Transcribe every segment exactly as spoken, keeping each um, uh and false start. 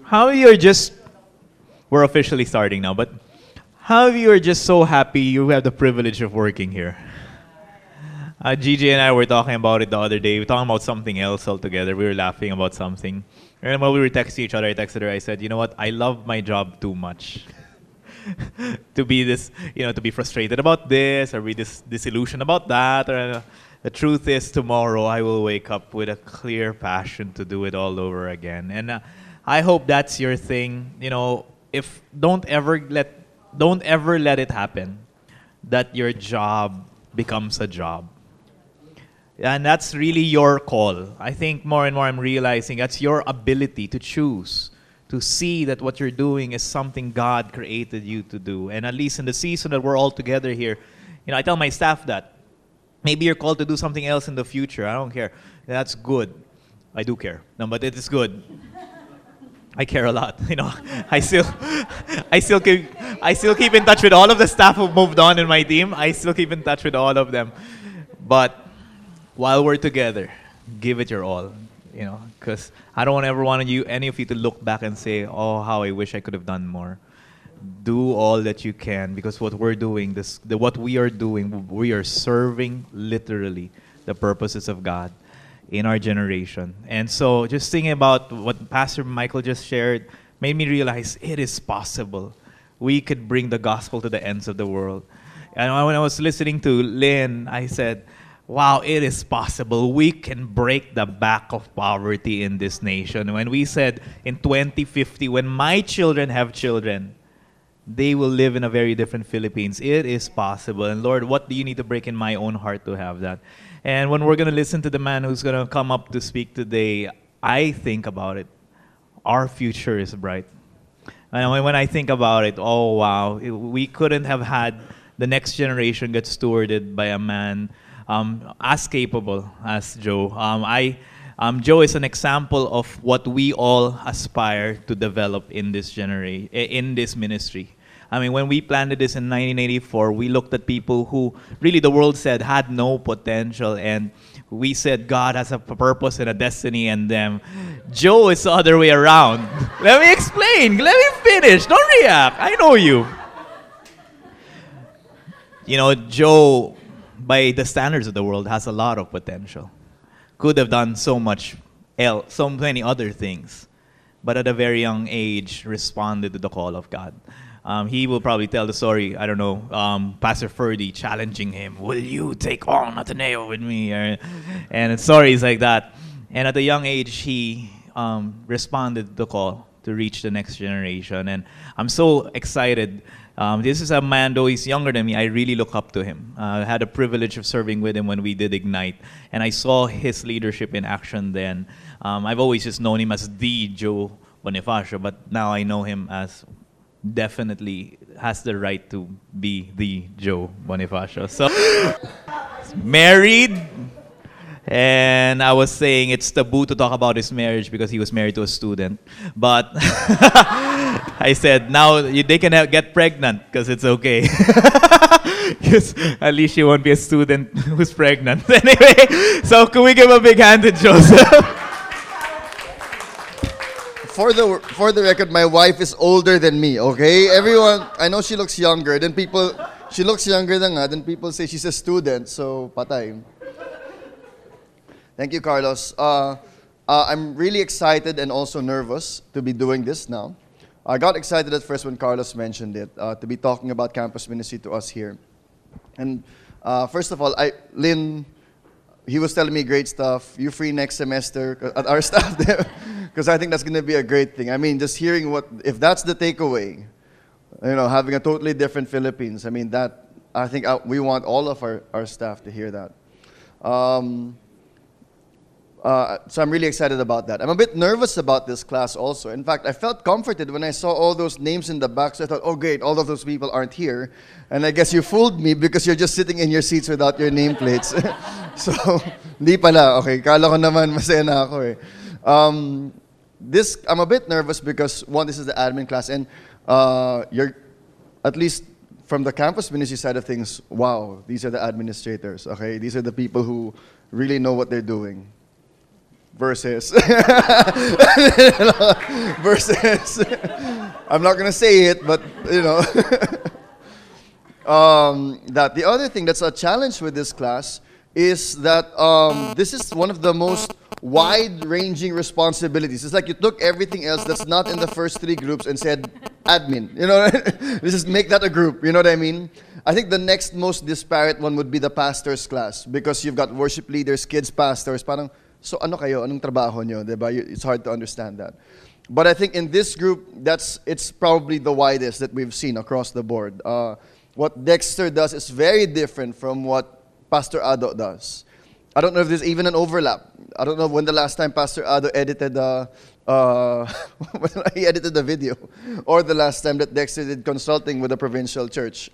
How you're just, we're officially starting now, but how you are just so happy you have the privilege of working here? Uh, Gigi and I were talking about it the other day. We were talking about something else altogether. We were laughing about something. And while we were texting each other, I texted her, I said, you know what, I love my job too much. to be this, you know, to be frustrated about this or be this disillusioned about that. Or, uh, the truth is, tomorrow I will wake up with a clear passion to do it all over again. And uh, I hope that's your thing. You know, if don't ever let don't ever let it happen that your job becomes a job. And that's really your call. I think more and more I'm realizing that's your ability to choose, to see that what you're doing is something God created you to do. And at least in the season that we're all together here, you know, I tell my staff that maybe you're called to do something else in the future. I don't care. That's good. I do care. No, but it is good. I care a lot. You know, I still, I still keep, I still keep in touch with all of the staff who moved on in my team. I still keep in touch with all of them. But while we're together, give it your all. You know, because I don't ever want you, any of you, to look back and say, "Oh, how I wish I could have done more." Do all that you can, because what we're doing, this, the, what we are doing, we are serving literally the purposes of God in our generation. And so just thinking about what Pastor Michael just shared made me realize it is possible. We could bring the gospel to the ends of the world. And when I was listening to Lynn, I said, wow, it is possible. We can break the back of poverty in this nation. When we said in twenty fifty, when my children have children, they will live in a very different Philippines. It is possible. And Lord, what do you need to break in my own heart to have that? And when we're going to listen to the man who's going to come up to speak today, I think about it. Our future is bright. And when I think about it, oh wow, we couldn't have had the next generation get stewarded by a man um, as capable as Joe. Um, I, um, Joe is an example of what we all aspire to develop in this generation, in this ministry. I mean, when we planted this in nineteen eighty-four, we looked at people who really the world said had no potential, and we said God has a purpose and a destiny in them. Joe is the other way around. Let me explain. Let me finish. Don't react. I know you. You know, Joe, by the standards of the world, has a lot of potential. Could have done so much else, so many other things, but at a very young age responded to the call of God. Um, he will probably tell the story, I don't know, um, Pastor Ferdy challenging him, will you take on Ateneo with me? Or, and stories like that. And at a young age, he um, responded to the call to reach the next generation. And I'm so excited. Um, this is a man, though he's younger than me, I really look up to him. Uh, I had the privilege of serving with him when we did Ignite. And I saw his leadership in action then. Um, I've always just known him as the Joe Bonifacio, but now I know him as definitely has the right to be the Joe Bonifacio. So, married, and I was saying it's taboo to talk about his marriage because he was married to a student. But I said, now you, they can have, get pregnant because it's okay. Because at least she won't be a student who's pregnant. Anyway, so can we give a big hand to Joseph? For the for the record, my wife is older than me, okay? Everyone, I know she looks younger. Then people, she looks younger than nga. Then people say she's a student, so patay. Thank you, Carlos. Uh, uh, I'm really excited and also nervous to be doing this now. I got excited at first when Carlos mentioned it, uh, to be talking about campus ministry to us here. And uh, first of all, I, Lynn, he was telling me great stuff. You free next semester at our staff there, because I think that's going to be a great thing. I mean, just hearing what, if that's the takeaway, you know, having a totally different Philippines, I mean, that, I think uh, we want all of our, our staff to hear that. Um, uh, so I'm really excited about that. I'm a bit nervous about this class also. In fact, I felt comforted when I saw all those names in the back. So I thought, oh great, all of those people aren't here. And I guess you fooled me because you're just sitting in your seats without your nameplates. So, di pala. Okay, kala ko naman masaya na ako eh. Um, this, I'm a bit nervous because, one, this is the admin class. And uh, you're, at least from the campus ministry side of things, wow, these are the administrators, okay? These are the people who really know what they're doing. versus versus I'm not gonna say it, but you know um, that the other thing that's a challenge with this class is that um, this is one of the most wide-ranging responsibilities. It's like you took everything else that's not in the first three groups and said admin. You know, let's just make that a group. You know what I mean? I think the next most disparate one would be the pastors class, because you've got worship leaders, kids pastors. Parang, so ano kayo? Anong trabaho nyo? Diba? You- It's hard to understand that. But I think in this group, that's it's probably the widest that we've seen across the board. Uh, what Dexter does is very different from what Pastor Ado does. I don't know if there's even an overlap. I don't know when the last time Pastor Ado edited uh, uh, when he edited the video, or the last time that Dexter did consulting with a provincial church.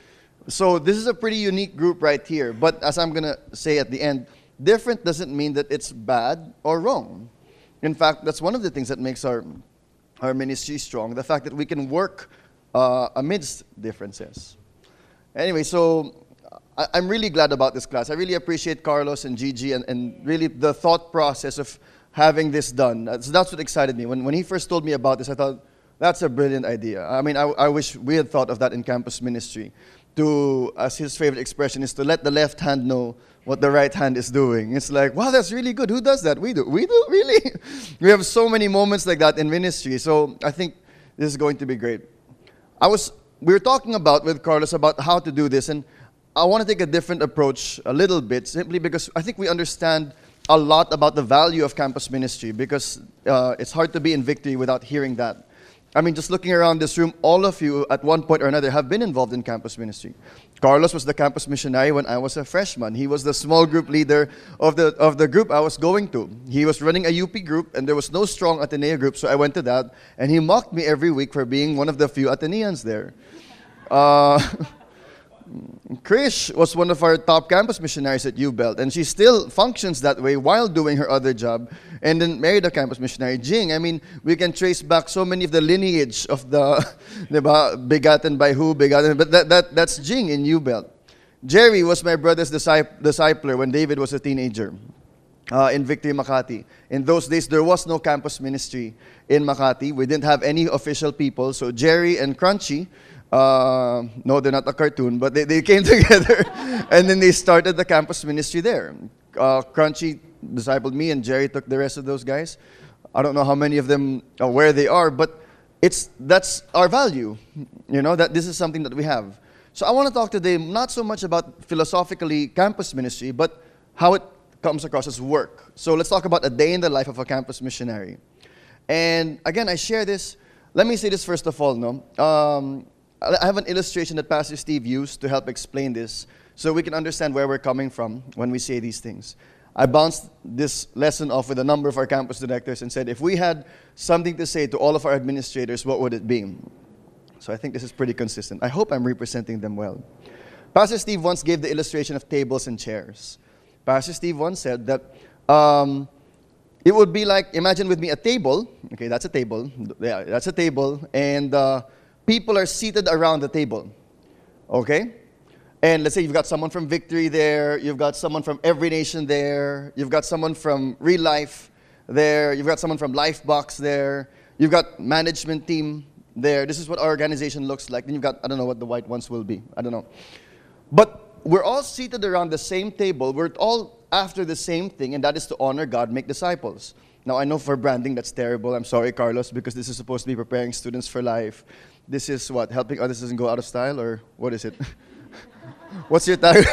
So this is a pretty unique group right here. But as I'm gonna say at the end, different doesn't mean that it's bad or wrong. In fact, that's one of the things that makes our our ministry strong. The fact that we can work uh, amidst differences. Anyway, so I, I'm really glad about this class. I really appreciate Carlos and Gigi and, and really the thought process of having this done. Uh, So that's what excited me. When, when he first told me about this, I thought, that's a brilliant idea. I mean, I, I wish we had thought of that in campus ministry. To, as his favorite expression is, to let the left hand know what the right hand is doing. It's like, wow, that's really good. Who does that? We do. We do? Really? We have so many moments like that in ministry. So I think this is going to be great. I was, we were talking about with Carlos about how to do this, and I want to take a different approach a little bit, simply because I think we understand a lot about the value of campus ministry, because uh, it's hard to be in Victory without hearing that. I mean, just looking around this room, all of you at one point or another have been involved in campus ministry. Carlos was the campus missionary when I was a freshman. He was the small group leader of the of the group I was going to. He was running a U P group, and there was no strong Ateneo group, so I went to that, and he mocked me every week for being one of the few Ateneans there. Uh, Krish was one of our top campus missionaries at U Belt, and she still functions that way while doing her other job, and then married a campus missionary. Jing, I mean, we can trace back so many of the lineage of the, diba, begotten by who, begotten, but that, that, that's Jing in U Belt. Jerry was my brother's discip- discipler when David was a teenager uh, in Victory, Makati. In those days, there was no campus ministry in Makati. We didn't have any official people, so Jerry and Crunchy, Uh, no, they're not a cartoon, but they, they came together and then they started the campus ministry there. Uh, Crunchy discipled me, and Jerry took the rest of those guys. I don't know how many of them are where they are, but it's that's our value, you know, that this is something that we have. So I want to talk today not so much about philosophically campus ministry, but how it comes across as work. So let's talk about a day in the life of a campus missionary. And again, I share this. Let me say this first of all, no. Um, I have an illustration that Pastor Steve used to help explain this, so we can understand where we're coming from when we say these things. I bounced this lesson off with a number of our campus directors and said, if we had something to say to all of our administrators, what would it be? So I think this is pretty consistent. I hope I'm representing them well. Pastor Steve once gave the illustration of tables and chairs. Pastor Steve once said that um, it would be like, imagine with me a table. Okay, that's a table. Yeah, that's a table. And uh, people are seated around the table, okay? And let's say you've got someone from Victory there, you've got someone from Every Nation there, you've got someone from Real Life there, you've got someone from Lifebox there, you've got management team there. This is what our organization looks like. Then you've got, I don't know what the white ones will be, I don't know. But we're all seated around the same table, we're all after the same thing, and that is to honor God, make disciples. Now, I know for branding that's terrible. I'm sorry, Carlos, because this is supposed to be preparing students for life. This is what, helping others doesn't go out of style, or what is it? What's your title?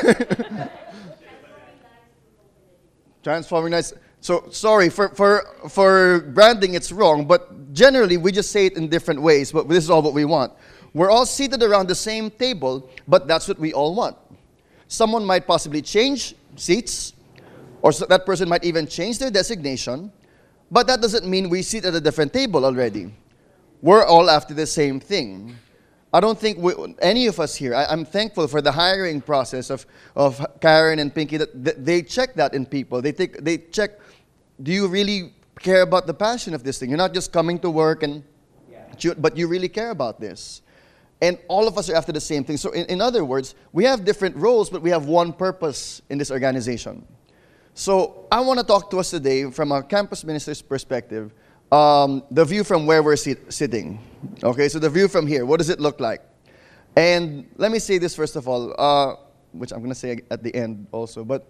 Transforming lives. So, sorry, for, for, for branding it's wrong, but generally we just say it in different ways, but this is all what we want. We're all seated around the same table, but that's what we all want. Someone might possibly change seats, or so that person might even change their designation, but that doesn't mean we sit at a different table already. We're all after the same thing. I don't think we, any of us here, I, I'm thankful for the hiring process of, of Karen and Pinky, that th- they check that in people. They, take, they check, do you really care about the passion of this thing? You're not just coming to work, and, yeah. but you really care about this. And all of us are after the same thing. So in, in other words, we have different roles, but we have one purpose in this organization. So I want to talk to us today from a campus minister's perspective, um, the view from where we're sit- sitting. Okay, so the view from here, what does it look like? And let me say this first of all, uh, which I'm going to say at the end also, but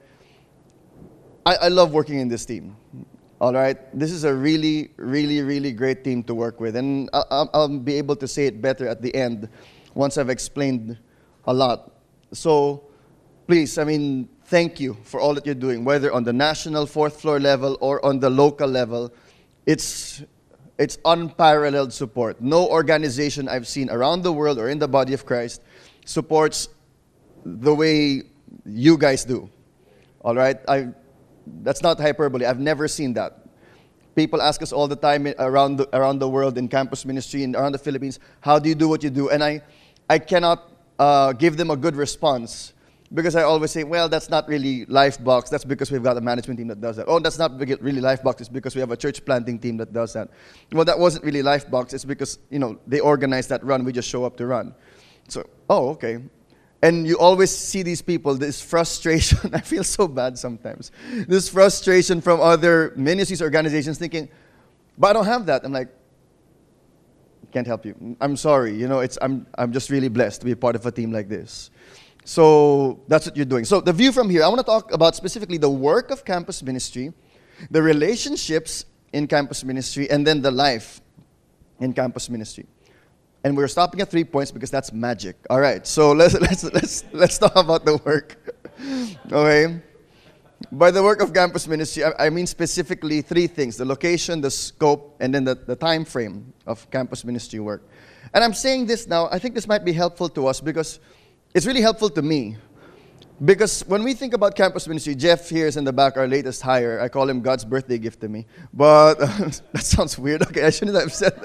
I, I love working in this team. All right, this is a really, really, really great team to work with, and I'll, I'll be able to say it better at the end once I've explained a lot. So please, I mean, thank you for all that you're doing, whether on the national fourth floor level or on the local level. It's, it's unparalleled support. No organization I've seen around the world or in the body of Christ supports the way you guys do. All right? I, that's not hyperbole. I've never seen that. People ask us all the time around the, around the world in campus ministry and around the Philippines, how do you do what you do? And I, I cannot uh, give them a good response because I always say, well, that's not really Lifebox. That's because we've got a management team that does that. Oh, that's not really Lifebox. It's because we have a church planting team that does that. Well, that wasn't really Lifebox. It's because, you know, they organize that run. We just show up to run. So, oh, okay. And you always see these people, this frustration. I feel so bad sometimes. This frustration from other ministries, organizations thinking, but I don't have that. I'm like, can't help you. I'm sorry. You know, it's, I'm, I'm just really blessed to be part of a team like this. So that's what you're doing. So the view from here, I want to talk about specifically the work of campus ministry, the relationships in campus ministry, and then the life in campus ministry. And we're stopping at three points because that's magic. All right, so let's let's let's let's talk about the work. Okay, by the work of campus ministry, I, I mean specifically three things: the location, the scope, and then the, the time frame of campus ministry work. And I'm saying this now. I think this might be helpful to us because it's really helpful to me. Because when we think about campus ministry, Jeff here is in the back, our latest hire. I call him God's birthday gift to me. But uh, that sounds weird. Okay, I shouldn't have said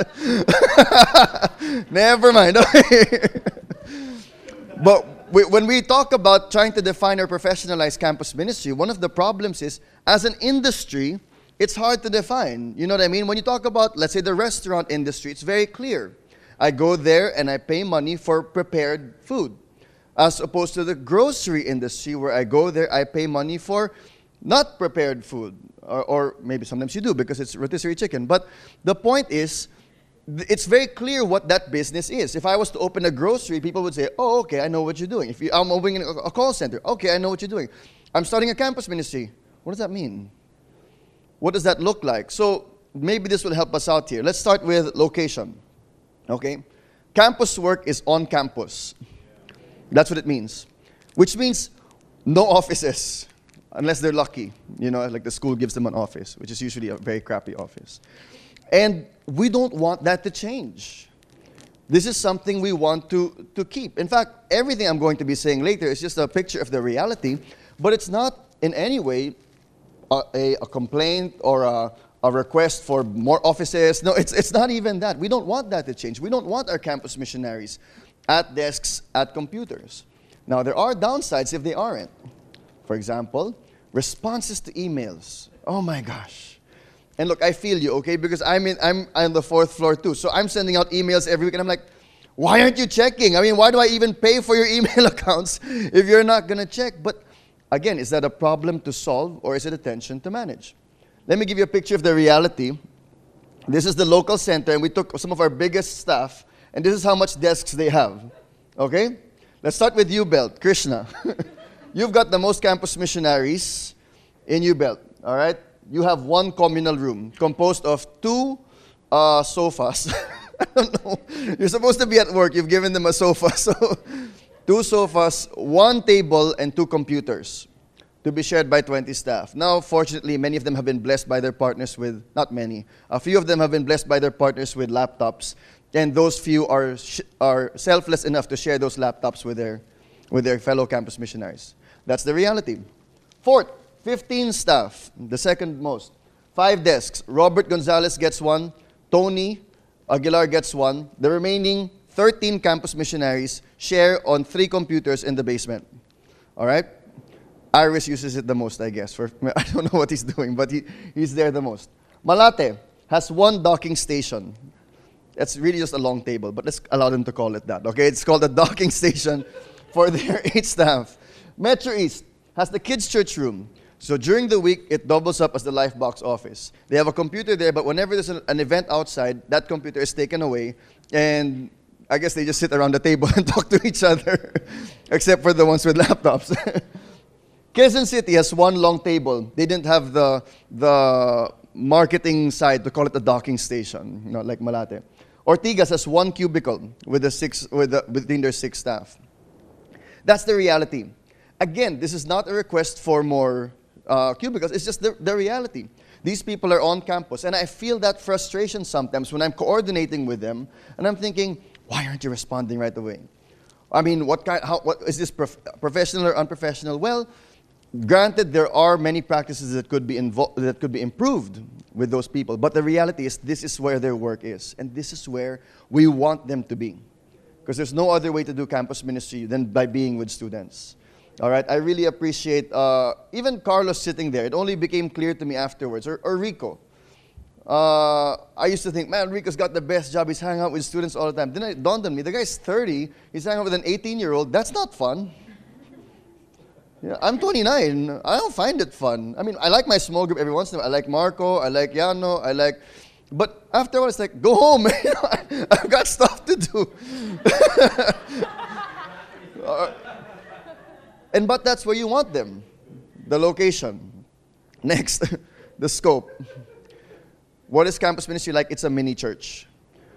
that. Never mind. Okay. But we, when we talk about trying to define or professionalize campus ministry, one of the problems is, as an industry, it's hard to define. You know what I mean? When you talk about, let's say, the restaurant industry, it's very clear. I go there and I pay money for prepared food. As opposed to the grocery industry, where I go there, I pay money for not prepared food. Or, or maybe sometimes you do because it's rotisserie chicken. But the point is, it's very clear what that business is. If I was to open a grocery, people would say, oh, okay, I know what you're doing. If you, I'm opening a, a call center, okay, I know what you're doing. I'm starting a campus ministry. What does that mean? What does that look like? So maybe this will help us out here. Let's start with location. Okay? Campus work is on campus. That's what it means. Which means no offices, unless they're lucky. You know, like the school gives them an office, which is usually a very crappy office. And we don't want that to change. This is something we want to, to keep. In fact, everything I'm going to be saying later is just a picture of the reality, but it's not in any way a, a, a complaint or a, a request for more offices. No, it's, it's not even that. We don't want that to change. We don't want our campus missionaries at desks, at computers. Now, there are downsides if they aren't. For example, responses to emails. Oh my gosh. And look, I feel you, okay? Because I'm in, I'm on the fourth floor too. So I'm sending out emails every week and I'm like, why aren't you checking? I mean, why do I even pay for your email accounts if you're not going to check? But again, is that a problem to solve or is it a tension to manage? Let me give you a picture of the reality. This is the local center and we took some of our biggest staff. And this is how much desks they have. Okay? Let's start with U-Belt, Krishna. You've got the most campus missionaries in U-Belt. All right? You have one communal room composed of two uh, sofas. I don't know. You're supposed to be at work. You've given them a sofa. So, two sofas, one table, and two computers to be shared by twenty staff. Now, fortunately, many of them have been blessed by their partners with, not many, a few of them have been blessed by their partners with laptops. And those few are sh- are selfless enough to share those laptops with their with their fellow campus missionaries. That's the reality. Fourth, fifteen staff, the second most. Five desks. Robert Gonzalez gets one. Tony Aguilar gets one. The remaining thirteen campus missionaries share on three computers in the basement. All right? Iris uses it the most, I guess. For I don't know what he's doing, but he, he's there the most. Malate has one docking station. It's really just a long table, but let's allow them to call it that, okay? It's called a docking station for their eight staff. Metro East has the kids' church room. So during the week, it doubles up as the Lifebox office. They have a computer there, but whenever there's an, an event outside, that computer is taken away, and I guess they just sit around the table and talk to each other, except for the ones with laptops. Quezon City has one long table. They didn't have the, the marketing side to call it a docking station, you know, like Malate. Ortigas has one cubicle with the six, with the, between their six staff. That's the reality. Again, this is not a request for more uh, cubicles. It's just the, the reality. These people are on campus, and I feel that frustration sometimes when I'm coordinating with them, and I'm thinking, why aren't you responding right away? I mean, what kind? How? What is this? Prof- professional or unprofessional? Well, granted, there are many practices that could be invo- that could be improved with those people, but the reality is, this is where their work is, and this is where we want them to be, because there's no other way to do campus ministry than by being with students. All right, I really appreciate uh, even Carlos sitting there. It only became clear to me afterwards, or, or Rico. Uh, I used to think, man, Rico's got the best job. He's hanging out with students all the time. Then it dawned on me, the guy's thirty. He's hanging out with an eighteen-year-old. That's not fun. Yeah, I'm twenty-nine. I don't find it fun. I mean, I like my small group every once in a while. I like Marco. I like Yano. I like... But after a while, it's like, go home. I've got stuff to do. uh, And but that's where you want them, the location. Next, the scope. What is campus ministry like? It's a mini church.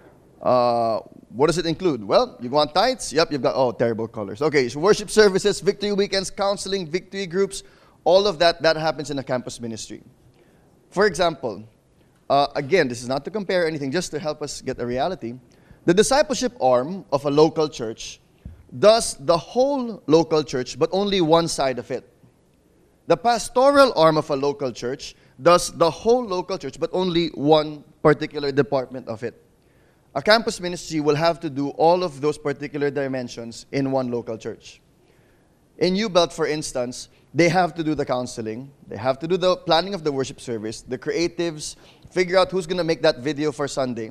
Uh, what does it include? Well, you want tithes? Yep, you've got, oh, terrible colors. Okay, so worship services, victory weekends, counseling, victory groups, all of that, that happens in a campus ministry. For example, uh, again, this is not to compare anything, just to help us get a reality. The discipleship arm of a local church does the whole local church, but only one side of it. The pastoral arm of a local church does the whole local church, but only one particular department of it. A campus ministry will have to do all of those particular dimensions in one local church. In U Belt, for instance, they have to do the counseling, they have to do the planning of the worship service, the creatives, figure out who's going to make that video for Sunday,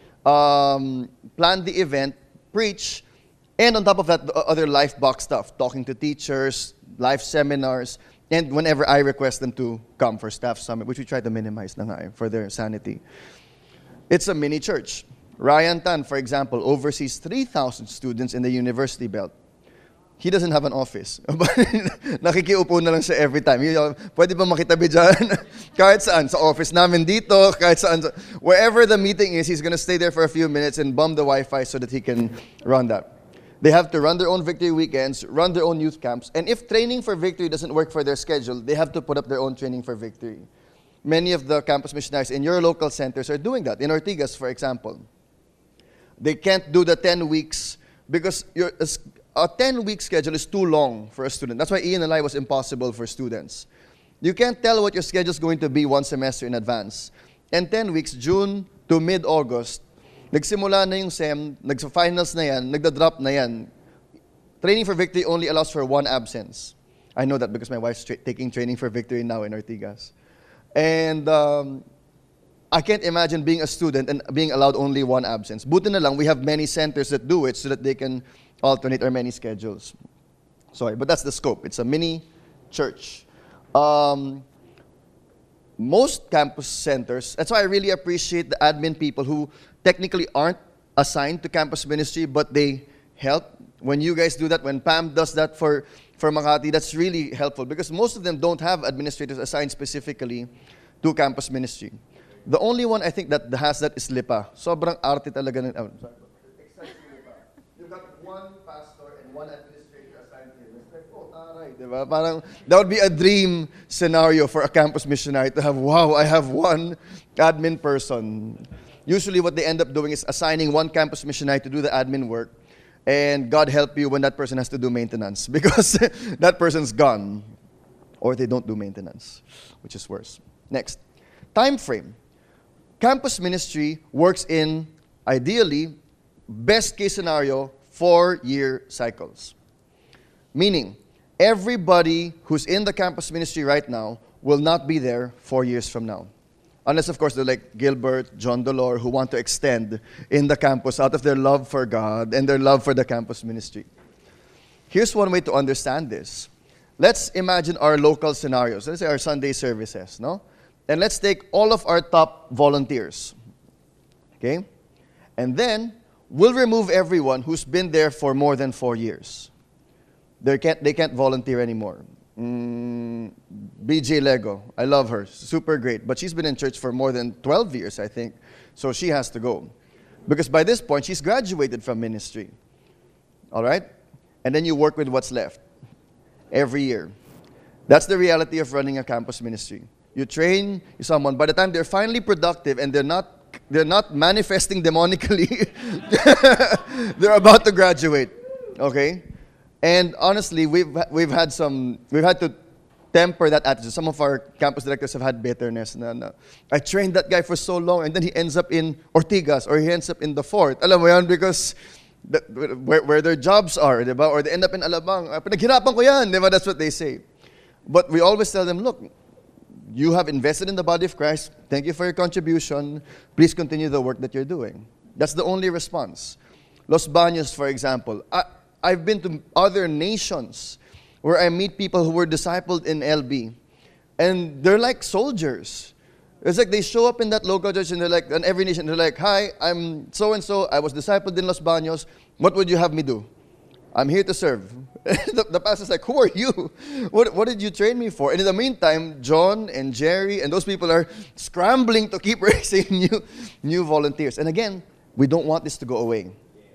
um, plan the event, preach, and on top of that, the other Lifebox stuff, talking to teachers, live seminars, and whenever I request them to come for staff summit, which we try to minimize na nga eh, for their sanity. It's a mini church. Ryan Tan, for example, oversees three thousand students in the University Belt. He doesn't have an office. Nakikiupo na lang siya every time. Pwede ba makitabi dyan? Kahit saan. Sa office namin dito, kahit saan. Wherever the meeting is, he's gonna stay there for a few minutes and bum the Wi-Fi so that he can run that. They have to run their own victory weekends, run their own youth camps, and if training for victory doesn't work for their schedule, they have to put up their own training for victory. Many of the campus missionaries in your local centers are doing that. In Ortigas, for example. They can't do the ten weeks because your, a ten-week schedule is too long for a student. That's why E N L I was impossible for students. You can't tell what your schedule is going to be one semester in advance. And ten weeks, June to mid-August, nagsimula na yung S E M, nagsa-finals na yan, nagda-drop na yan. Training for Victory only allows for one absence. I know that because my wife's tra- taking Training for Victory now in Ortigas. And um, I can't imagine being a student and being allowed only one absence. Buti na lang, we have many centers that do it so that they can alternate our many schedules. Sorry, but that's the scope. It's a mini church. Um, most campus centers, that's why I really appreciate the admin people who technically aren't assigned to campus ministry, but they help. When you guys do that, when Pam does that for, for Makati, that's really helpful because most of them don't have administrators assigned specifically to campus ministry. The only one I think that has that is Lipa. Sobrang arte talaga ng... Oh, sorry. You've got one pastor and one administrator assigned to him. It's like, oh, taray, diba? Parang, that would be a dream scenario for a campus missionary to have, wow, I have one admin person. Usually what they end up doing is assigning one campus missionary to do the admin work, and God help you when that person has to do maintenance because that person's gone, or they don't do maintenance, which is worse. Next, time frame. Campus ministry works in, ideally, best case scenario, four-year cycles. Meaning, everybody who's in the campus ministry right now will not be there four years from now. Unless, of course, they're like Gilbert, John Dolor, who want to extend in the campus out of their love for God and their love for the campus ministry. Here's one way to understand this. let's imagine our local scenarios. Let's say our Sunday services, no? And let's take all of our top volunteers, okay? And then we'll remove everyone who's been there for more than four years. They can't, they can't volunteer anymore. Mm, B J Lego, I love her, super great. But she's been in church for more than twelve years, I think. So she has to go. Because by this point, she's graduated from ministry. All right? And then you work with what's left every year. That's the reality of running a campus ministry. You train someone. By the time they're finally productive and they're not they're not manifesting demonically, they're about to graduate. Okay? And honestly, we've we've had some we've had to temper that attitude. Some of our campus directors have had bitterness. Na, na, I trained that guy for so long, and then he ends up in Ortigas or he ends up in the Fort. Alam mo yan, because the, where, where their jobs are, diba? Or they end up in Alabang. Pinaghirapan ko yan, diba? That's what they say. But we always tell them, look, you have invested in the body of Christ. Thank you for your contribution. Please continue the work that you're doing. That's the only response. Los Baños, for example. I, I've been to other nations where I meet people who were discipled in L B. And they're like soldiers. It's like they show up in that local church and they're like, in every nation, they're like, hi, I'm so-and-so. I was discipled in Los Baños. What would you have me do? I'm here to serve. the, the pastor's like, who are you? What, what did you train me for? And in the meantime, John and Jerry and those people are scrambling to keep raising new, new volunteers. And again, we don't want this to go away.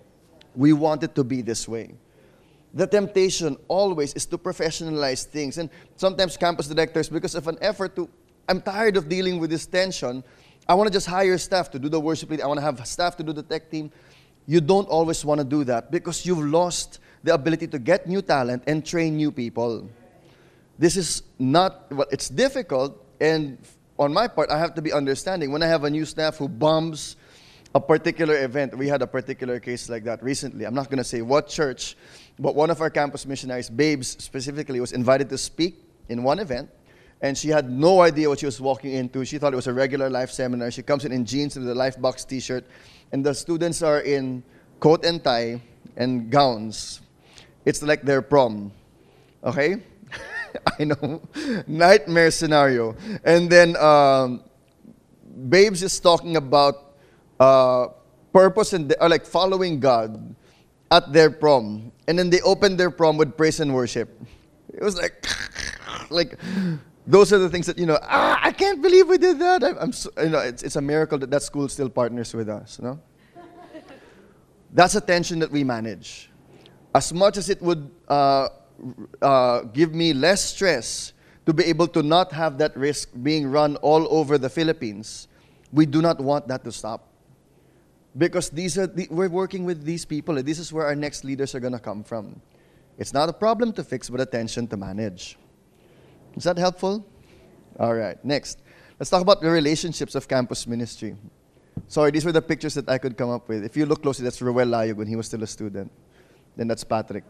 We want it to be this way. The temptation always is to professionalize things. And sometimes campus directors, because of an effort to, I'm tired of dealing with this tension, I want to just hire staff to do the worship lead. I want to have staff to do the tech team. You don't always want to do that because you've lost the ability to get new talent and train new people. This is not, well, it's difficult, and on my part, I have to be understanding. When I have a new staff who bombs a particular event, we had a particular case like that recently. I'm not going to say what church, but one of our campus missionaries, Babes specifically, was invited to speak in one event, and she had no idea what she was walking into. She thought it was a regular life seminar. She comes in in jeans with a Lifebox t-shirt, and the students are in coat and tie and gowns. It's like their prom. Okay? I know. Nightmare scenario. And then um, Babes is talking about uh, purpose and or like following God at their prom. And then they opened their prom with praise and worship. It was like, like those are the things that, you know, ah, I can't believe we did that. I'm, I'm so, you know, it's, it's a miracle that that school still partners with us. You know? That's a tension that we manage. As much as it would uh, uh, give me less stress to be able to not have that risk being run all over the Philippines, we do not want that to stop. Because these are the, we're working with these people, and this is where our next leaders are going to come from. It's not a problem to fix, but a tension to manage. Is that helpful? All right, next. Let's talk about the relationships of campus ministry. Sorry, these were the pictures that I could come up with. If you look closely, that's Ruel Layog when he was still a student. Then that's Patrick.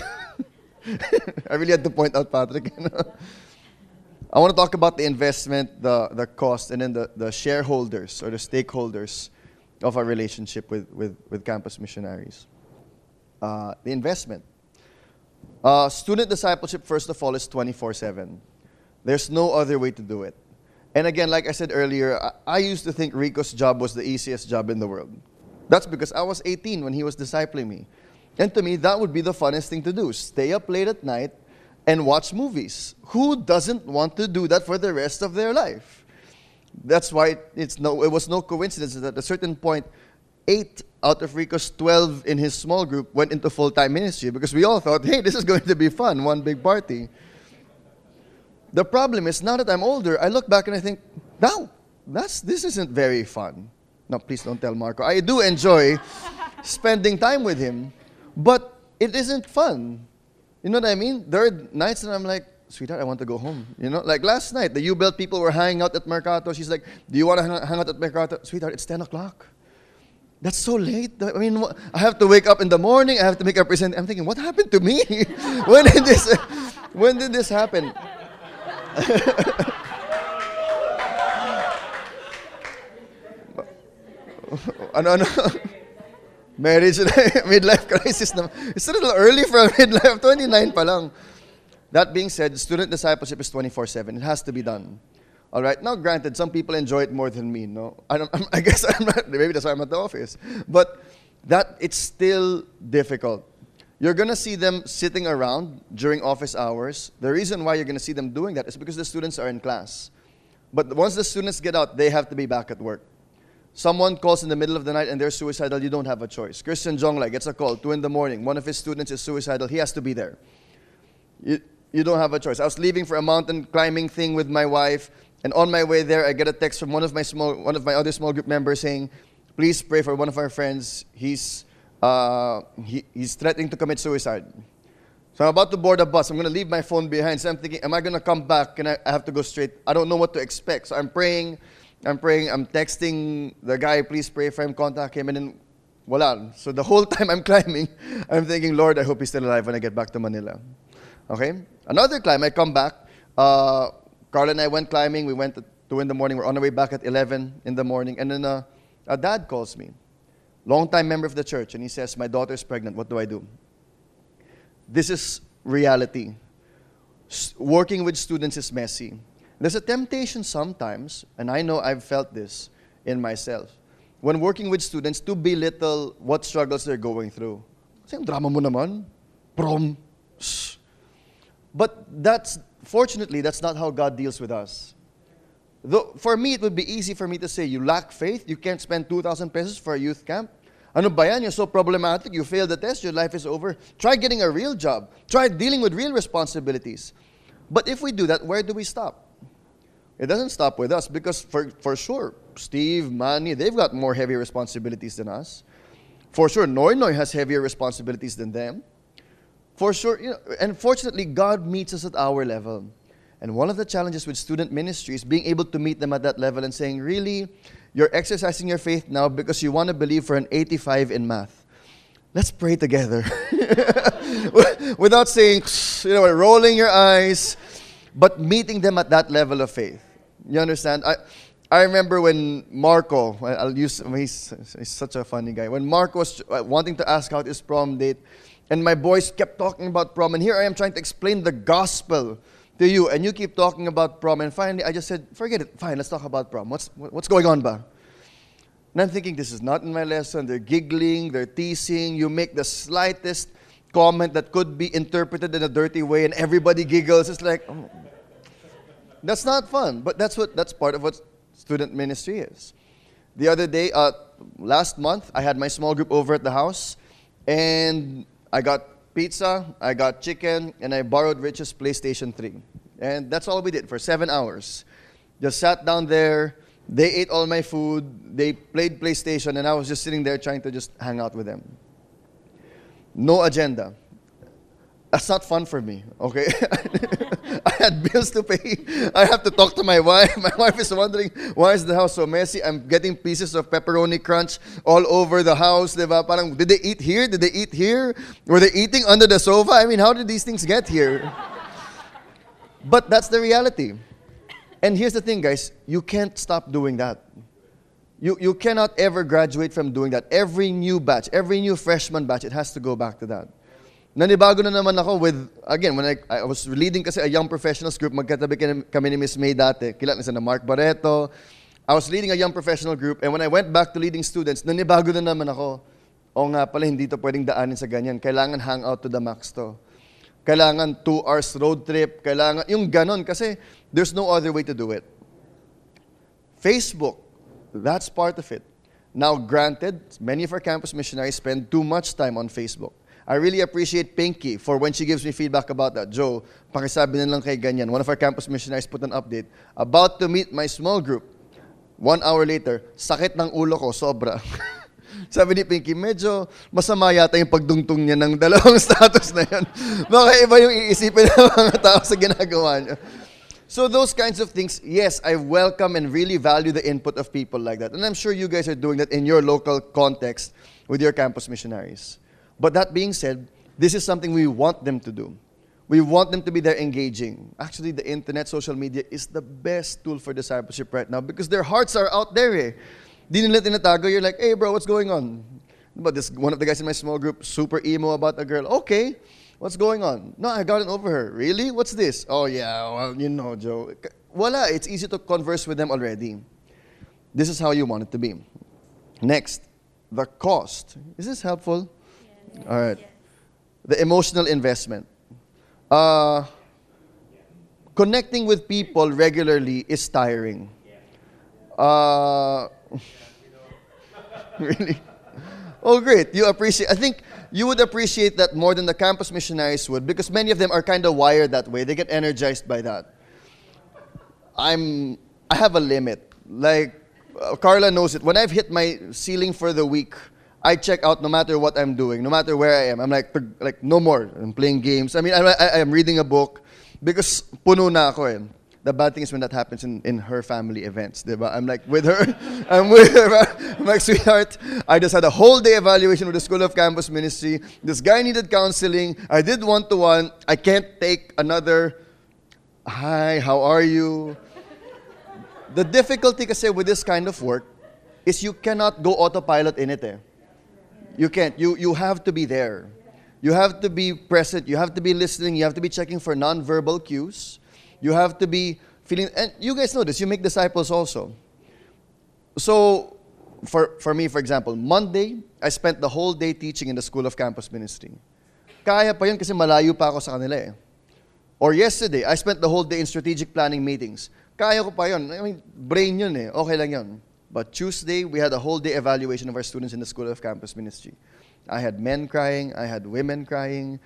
I really had to point out Patrick. You know? I want to talk about the investment, the, the cost, and then the, the shareholders or the stakeholders of our relationship with, with, with campus missionaries. Uh, the investment. Uh, student discipleship, first of all, is twenty-four seven. There's no other way to do it. And again, like I said earlier, I, I used to think Rico's job was the easiest job in the world. That's because I was eighteen when he was discipling me. And to me, that would be the funnest thing to do. Stay up late at night and watch movies. Who doesn't want to do that for the rest of their life? That's why it's no, it was no coincidence that at a certain point, eight out of Rico's twelve in his small group went into full-time ministry because we all thought, hey, this is going to be fun, one big party. The problem is, now that I'm older, I look back and I think, no, that's, this isn't very fun. No, please don't tell Marco. I do enjoy spending time with him, but it isn't fun. You know what I mean? There are nights that I'm like, sweetheart, I want to go home. You know, like last night, the U-Belt people were hanging out at Mercato. She's like, do you want to hang, hang out at Mercato? Sweetheart, it's ten o'clock. That's so late. I mean, I have to wake up in the morning. I have to make a present. I'm thinking, what happened to me? when did this, when did this happen? ano, ano? Marriage, midlife crisis. Na. It's a little early for a midlife. twenty-nine pa lang. That being said, student discipleship is twenty-four seven. It has to be done. All right. Now, granted, some people enjoy it more than me. No, I don't. I guess I'm not. Maybe that's why I'm at the office. But that it's still difficult. You're gonna see them sitting around during office hours. The reason why you're gonna see them doing that is because the students are in class. But once the students get out, they have to be back at work. Someone calls in the middle of the night and they're suicidal. You don't have a choice. Christian Jonglai gets a call two in the morning. One of his students is suicidal. He has to be there. You, you don't have a choice. I was leaving for a mountain climbing thing with my wife. And on my way there, I get a text from one of my small, one of my other small group members saying, "Please pray for one of our friends. He's uh, he, he's threatening to commit suicide." So I'm about to board a bus. I'm going to leave my phone behind. So I'm thinking, am I going to come back? And I, I have to go straight. I don't know what to expect. So I'm praying. I'm praying. I'm texting the guy, "Please pray for him. Contact him." And then, voila. So the whole time I'm climbing, I'm thinking, Lord, I hope he's still alive when I get back to Manila. Okay? Another climb. I come back. Uh, Carl and I went climbing. We went at two in the morning. We're on our way back at eleven in the morning. And then uh, a dad calls me, long-time member of the church, and he says, "My daughter's pregnant. What do I do?" This is reality. S- working with students is messy. There's a temptation sometimes, and I know I've felt this in myself, when working with students to belittle what struggles they're going through. Kasi drama mo naman, prom. Shh. But that's, fortunately, that's not how God deals with us. Though, for me, it would be easy for me to say, you lack faith, you can't spend two thousand pesos for a youth camp. Ano ba yan? You're so problematic, you failed the test, your life is over. Try getting a real job. Try dealing with real responsibilities. But if we do that, where do we stop? It doesn't stop with us because, for, for sure, Steve, Manny, they've got more heavy responsibilities than us. For sure, Noy Noy has heavier responsibilities than them. For sure, you know, and fortunately, God meets us at our level. And one of the challenges with student ministry is being able to meet them at that level and saying, really, you're exercising your faith now because you want to believe for an eighty-five in math. Let's pray together. Without saying, you know, rolling your eyes, but meeting them at that level of faith. You understand? I I remember when Marco, I'll use, he's, he's such a funny guy. When Marco was wanting to ask out his prom date, and my boys kept talking about prom, and here I am trying to explain the gospel to you, and you keep talking about prom, and finally I just said, forget it, fine, let's talk about prom. What's what's going on ba? And I'm thinking, this is not in my lesson. They're giggling, they're teasing. You make the slightest comment that could be interpreted in a dirty way, and everybody giggles. It's like, oh. That's not fun, but that's what that's part of what student ministry is. The other day, uh, last month, I had my small group over at the house, and I got pizza, I got chicken, and I borrowed Rich's PlayStation three. And that's all we did for seven hours. Just sat down there, they ate all my food, they played PlayStation, and I was just sitting there trying to just hang out with them. No agenda. That's not fun for me, okay? I had bills to pay. I have to talk to my wife. My wife is wondering, why is the house so messy? I'm getting pieces of pepperoni crunch all over the house. Diba? Parang, did they eat here? Did they eat here? Were they eating under the sofa? I mean, how did these things get here? But that's the reality. And here's the thing, guys. You can't stop doing that. You, you cannot ever graduate from doing that. Every new batch, every new freshman batch, it has to go back to that. Nanibago na naman ako with, again, when I, I was leading kasi a young professionals group, magkatabi kami ni Miss May dati, kilala na Mark Barreto. I was leading a young professional group, and when I went back to leading students, nanibago na naman ako. O nga pala, hindi to pwedeng daanin sa ganyan. Kailangan hang out to the max to. Kailangan two hours road trip. Kailangan, yung ganon, kasi there's no other way to do it. Facebook, that's part of it. Now, granted, many of our campus missionaries spend too much time on Facebook. I really appreciate Pinky for when she gives me feedback about that. Joe, pakisabi na lang kay ganyan. One of our campus missionaries put an update. About to meet my small group. One hour later, sakit ng ulo ko, sobra. Sabi ni Pinky, medyo masama yata yung pagdungtong niya ng dalawang status na yan. Baka iba yung iisipin ng mga tao sa ginagawa niya. So those kinds of things, yes, I welcome and really value the input of people like that. And I'm sure you guys are doing that in your local context with your campus missionaries. But that being said, this is something we want them to do. We want them to be there engaging. Actually, the internet, social media is the best tool for discipleship right now because their hearts are out there. Eh. Di nila tinatago. You're like, hey bro, what's going on? But this one of the guys in my small group, super emo about a girl. Okay, What's going on? No, I got it over her. Really? What's this? Oh, yeah, well, you know, Joe. Voila, it's easy to converse with them already. This is how you want it to be. Next, the cost. Is this helpful? Yes. All right. Yes. The emotional investment. Uh, connecting with people regularly is tiring. Uh, really? Oh, great. You appreciate, I think you would appreciate that more than the campus missionaries would, because many of them are kind of wired that way. They get energized by that. I'm, I have a limit. Like, uh, Carla knows it. When I've hit my ceiling for the week, I check out no matter what I'm doing, no matter where I am. I'm like, like no more. I'm playing games. I mean, I, I, I'm reading a book because puno na ako eh. The bad thing is when that happens in, in her family events, diba? I'm like with her, I'm with her, I'm like, sweetheart, I just had a whole day evaluation with the School of Campus Ministry. This guy needed counseling. I did one-to-one. I can't take another, hi, how are you? The difficulty kasi with this kind of work is you cannot go autopilot in it. Eh. You can't. You, you have to be there. You have to be present. You have to be listening. You have to be checking for non-verbal cues. You have to be feeling, and you guys know this, you make disciples also. So, for, for me, for example, Monday, I spent the whole day teaching in the School of Campus Ministry. Kaya pa yun kasi malayo pa ako sa kanila eh. Or yesterday, I spent the whole day in strategic planning meetings. Kaya ko pa yun. I mean, brain yun eh. Okay lang yun. But Tuesday, we had a whole day evaluation of our students in the School of Campus Ministry. I had men crying. I had women crying.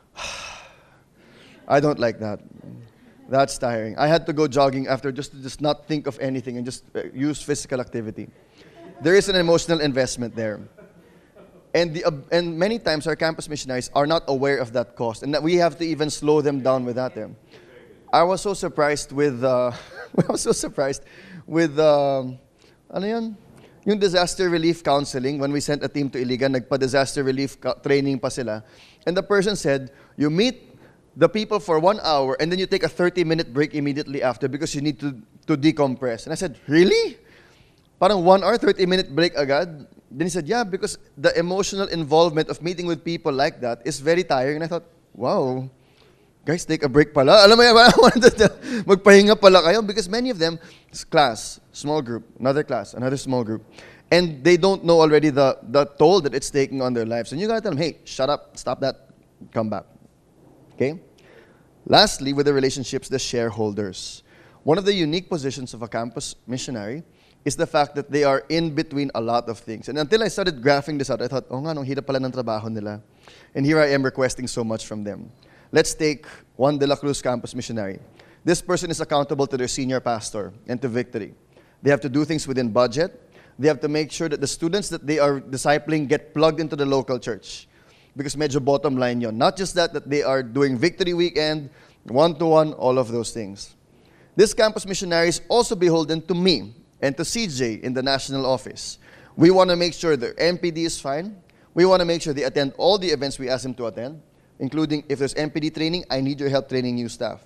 I don't like that. That's tiring. I had to go jogging after just to just not think of anything and just uh, use physical activity. There is an emotional investment there. And, the, uh, and many times our campus missionaries are not aware of that cost and that we have to even slow them down with that. There. I was so surprised with, uh, I was so surprised with, um, ano yun? Yung disaster relief counseling, when we sent a team to Iligan, nagpa-disaster relief training pa sila. And the person said, you meet the people for one hour, and then you take a thirty-minute break immediately after because you need to, to decompress. And I said, really? Parang one hour, thirty-minute break agad? Then he said, yeah, because the emotional involvement of meeting with people like that is very tiring. And I thought, wow, guys, take a break pala. Alam mo yan, magpahinga pala kayo because many of them, class, small group, another class, another small group. And they don't know already the, the toll that it's taking on their lives. And you gotta tell them, hey, shut up, stop that, come back. Okay? Lastly, with the relationships, the shareholders. One of the unique positions of a campus missionary is the fact that they are in between a lot of things. And until I started graphing this out, I thought, oh nga, nung hirap pala ng trabaho nila. And here I am requesting so much from them. Let's take Juan de la Cruz campus missionary. This person is accountable to their senior pastor and to Victory. They have to do things within budget. They have to make sure that the students that they are discipling get plugged into the local church. Because medyo bottom line yon. Not just that, that they are doing Victory Weekend, one-to-one, all of those things. This campus missionary is also beholden to me and to C J in the national office. We want to make sure their M P D is fine. We want to make sure they attend all the events we ask them to attend, including if there's M P D training, I need your help training new staff.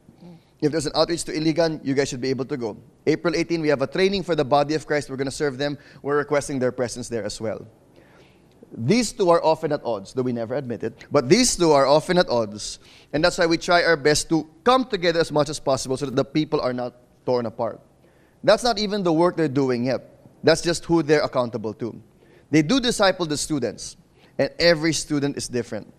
If there's an outreach to Iligan, you guys should be able to go. April eighteenth, we have a training for the body of Christ. We're going to serve them. We're requesting their presence there as well. These two are often at odds, though we never admit it. But these two are often at odds. And that's why we try our best to come together as much as possible so that the people are not torn apart. That's not even the work they're doing yet. That's just who they're accountable to. They do disciple the students. And every student is different.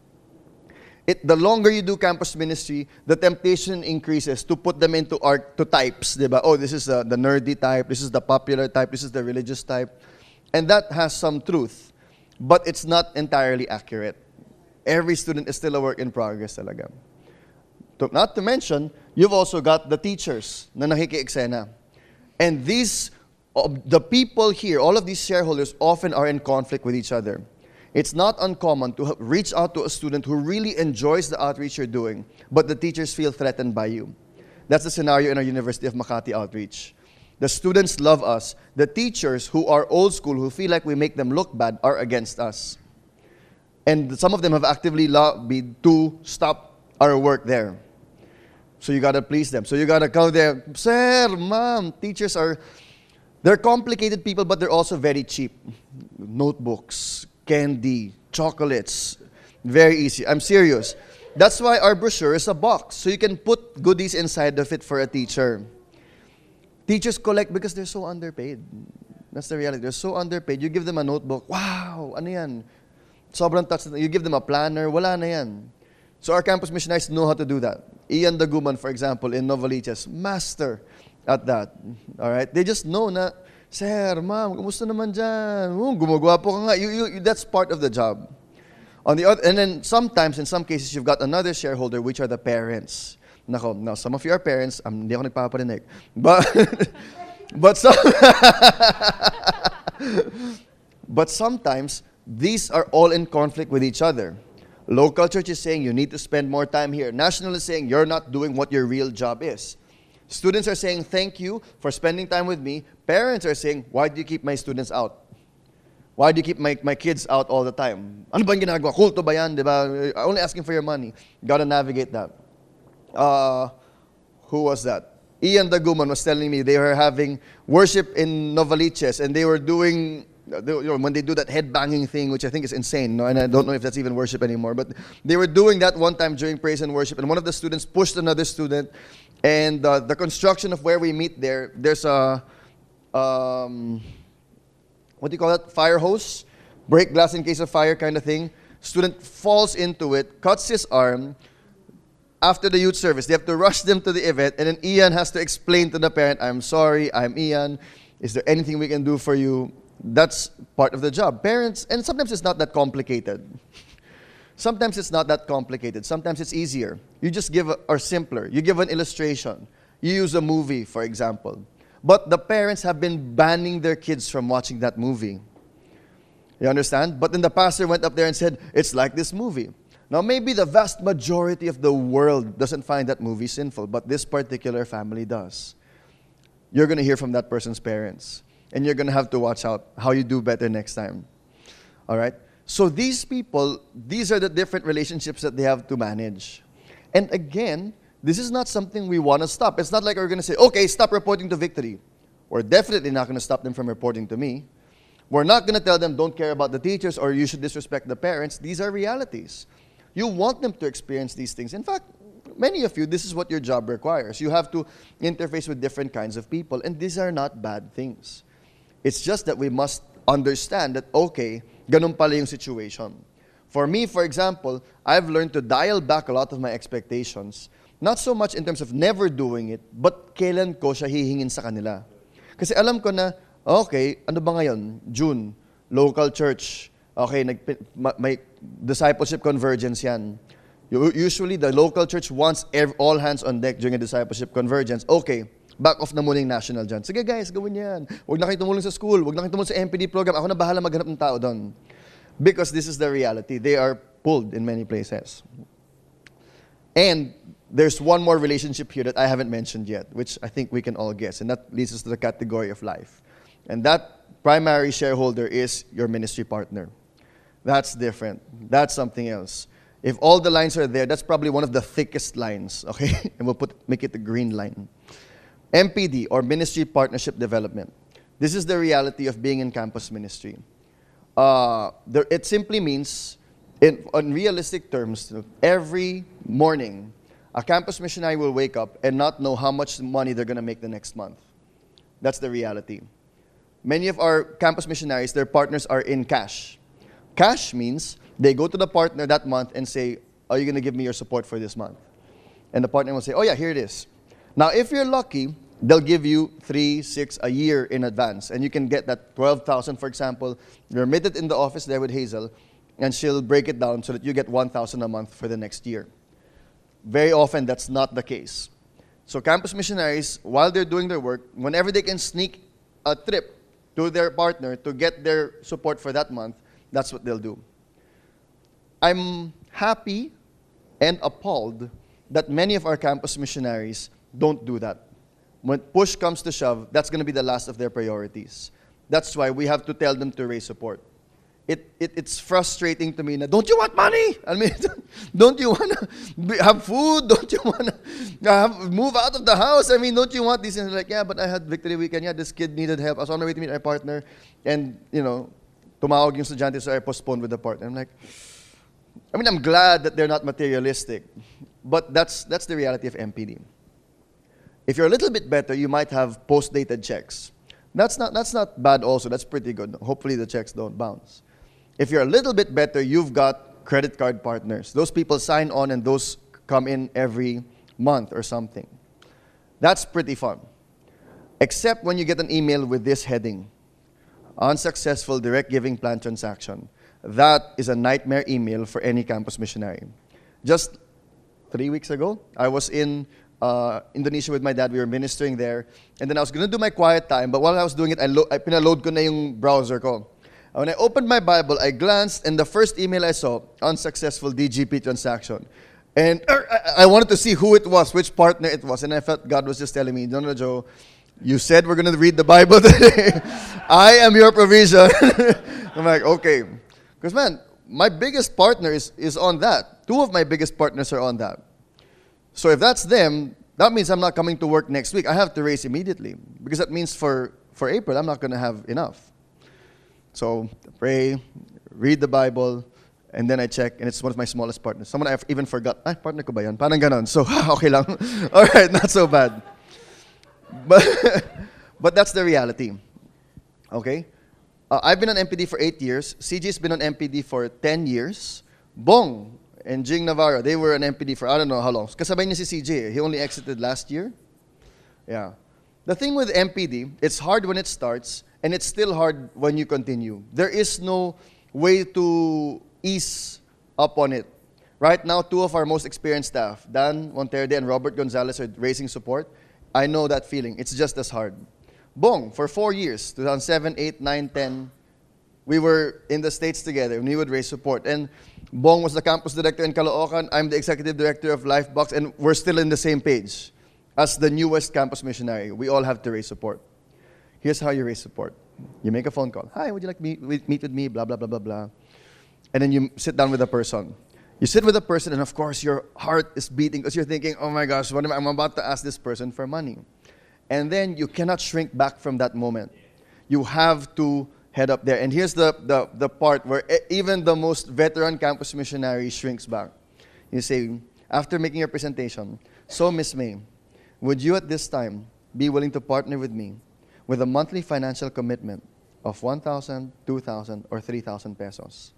It, the longer you do campus ministry, the temptation increases to put them into art, to types. Diba? Oh, this is the, the nerdy type. This is the popular type. This is the religious type. And that has some truth. But it's not entirely accurate. Every student is still a work in progress talaga. To, not to mention, you've also got the teachers na nakiki-eksena. And these, uh, the people here, all of these shareholders often are in conflict with each other. It's not uncommon to reach out to a student who really enjoys the outreach you're doing, but the teachers feel threatened by you. That's the scenario in our University of Makati outreach. The students love us. The teachers who are old school, who feel like we make them look bad, are against us. And some of them have actively lobbied to stop our work there. So you gotta please them. So you gotta go there. Sir, ma'am, teachers are, they're complicated people, but they're also very cheap. Notebooks, candy, chocolates, very easy. I'm serious. That's why our brochure is a box, so you can put goodies inside of it for a teacher. Teachers collect because they're so underpaid. That's the reality. They're so underpaid. You give them a notebook, wow, ano yan? Sobrang touch. You give them a planner, wala na yan. So our campus missionaries know how to do that. Ian Daguman, for example, in Novaliches, master at that. All right? They just know na, Sir, ma'am, kumusta naman dyan? Oh, gumagawa po ka nga. You, you, that's part of the job. On the other, and then sometimes, in some cases, you've got another shareholder, which are the parents. Nako, now some of you are parents. Um, hindi ako nagpaparinig. But, but, some, but sometimes, these are all in conflict with each other. Local church is saying you need to spend more time here. National is saying you're not doing what your real job is. Students are saying thank you for spending time with me. Parents are saying, why do you keep my students out? Why do you keep my, my kids out all the time? Ano ba yung ginagawa? Kulto ba yan? Diba? Only asking for your money. Gotta navigate that. Uh, who was that? Ian Daguman was telling me they were having worship in Novaliches and they were doing, you know, when they do that head banging thing, which I think is insane, no? And I don't know if that's even worship anymore, but they were doing that one time during praise and worship, and one of the students pushed another student, and uh, the construction of where we meet there, there's a, um, what do you call it, fire hose, break glass in case of fire kind of thing. Student falls into it, cuts his arm. After the youth service, they have to rush them to the event, and then Ian has to explain to the parent, I'm sorry, I'm Ian, is there anything we can do for you? That's part of the job. Parents, and sometimes it's not that complicated. Sometimes it's not that complicated. Sometimes it's easier. You just give, a, or simpler, you give an illustration. You use a movie, for example. But the parents have been banning their kids from watching that movie. You understand? But then the pastor went up there and said, it's like this movie. Now, maybe the vast majority of the world doesn't find that movie sinful, but this particular family does. You're going to hear from that person's parents. And you're going to have to watch out how you do better next time. All right? So these people, these are the different relationships that they have to manage. And again, this is not something we want to stop. It's not like we're going to say, okay, stop reporting to Victory. We're definitely not going to stop them from reporting to me. We're not going to tell them don't care about the teachers or you should disrespect the parents. These are realities. You want them to experience these things. In fact, many of you, this is what your job requires. You have to interface with different kinds of people, and these are not bad things. It's just that we must understand that, okay, ganun pala yung situation. For me, for example, I've learned to dial back a lot of my expectations, not so much in terms of never doing it, but kailan ko siya hihingin sa kanila. Kasi alam ko na, okay, ano ba ngayon? June, local church. Okay, nag, may discipleship convergence yan. Usually, the local church wants all hands on deck during a discipleship convergence. Okay, back off na muna yung national dyan. Sige guys, gawin yan. Huwag na kayo tumulong sa school. Huwag na kayo tumulong sa M P D program. Ako na bahala maghanap ng tao doon. Because this is the reality. They are pulled in many places. And there's one more relationship here that I haven't mentioned yet, which I think we can all guess. And that leads us to the category of life. And that primary shareholder is your ministry partner. That's different. That's something else. If all the lines are there, that's probably one of the thickest lines, okay? And we'll put make it the green line. M P D, or Ministry Partnership Development. This is the reality of being in campus ministry. Uh, there, it simply means, in, on realistic terms, every morning, a campus missionary will wake up and not know how much money they're going to make the next month. That's the reality. Many of our campus missionaries, their partners are in cash. Cash means they go to the partner that month and say, are you going to give me your support for this month? And the partner will say, oh yeah, here it is. Now, if you're lucky, they'll give you three, six, a year in advance. And you can get that twelve thousand, for example, remit it in the office there with Hazel, and she'll break it down so that you get one thousand a month for the next year. Very often, that's not the case. So campus missionaries, while they're doing their work, whenever they can sneak a trip to their partner to get their support for that month, that's what they'll do. I'm happy and appalled that many of our campus missionaries don't do that. When push comes to shove, that's going to be the last of their priorities. That's why we have to tell them to raise support. It, it, it's frustrating to me na, don't you want money? I mean, don't you want to have food? Don't you want to move out of the house? I mean, don't you want these things? Like, yeah, but I had Victory Weekend. Yeah, this kid needed help. I was on my way to meet my partner. And, you know, tumawag yung estudyante, so I postponed with the partner. I'm like, I mean, I'm glad that they're not materialistic, but that's, that's the reality of M P D. If you're a little bit better, you might have post-dated checks. That's not, that's not bad also. That's pretty good. Hopefully the checks don't bounce. If you're a little bit better, you've got credit card partners. Those people sign on and those come in every month or something. That's pretty fun. Except when you get an email with this heading, unsuccessful direct giving plan transaction. That is a nightmare email for any campus missionary. Just three weeks ago, I was in uh, Indonesia with my dad. We were ministering there. And then I was going to do my quiet time. But while I was doing it, I, lo- I pinaload ko na yung browser ko. And when I opened my Bible, I glanced, and the first email I saw, unsuccessful D G P transaction. And uh, I-, I wanted to see who it was, which partner it was. And I felt God was just telling me, no, no, Joe, you said we're going to read the Bible today. I am your provision. I'm like, okay. Because, man, my biggest partner is, is on that. Two of my biggest partners are on that. So if that's them, that means I'm not coming to work next week. I have to raise immediately. Because that means for, for April, I'm not going to have enough. So pray, read the Bible, and then I check, and it's one of my smallest partners. Someone I even forgot, ay, partner ko ba yan? Parang ganon. So, okay lang. All right, not so bad. But, but that's the reality. Okay? Uh, I've been on M P D for eight years. C G's been on M P D for ten years. Bong and Jing Navarro, they were on M P D for I don't know how long. Kasabay niya si C J. He only exited last year. Yeah. The thing with M P D, it's hard when it starts, and it's still hard when you continue. There is no way to ease up on it. Right now, two of our most experienced staff, Dan Monterde and Robert Gonzalez, are raising support. I know that feeling. It's just as hard. Bong, for four years, two thousand seven, eight, nine, ten, we were in the States together, and we would raise support. And Bong was the campus director in Caloocan. I'm the executive director of Lifebox, and we're still in the same page. As the newest campus missionary, we all have to raise support. Here's how you raise support. You make a phone call. Hi, would you like to meet, meet with me? Blah, blah, blah, blah, blah. And then you sit down with a person. You sit with a person, and of course, your heart is beating because you're thinking, oh my gosh, what am I? I'm about to ask this person for money. And then you cannot shrink back from that moment. You have to head up there. And here's the, the, the part where even the most veteran campus missionary shrinks back. You say, after making your presentation, so Miss May, would you at this time be willing to partner with me with a monthly financial commitment of one thousand, two thousand, or three thousand pesos?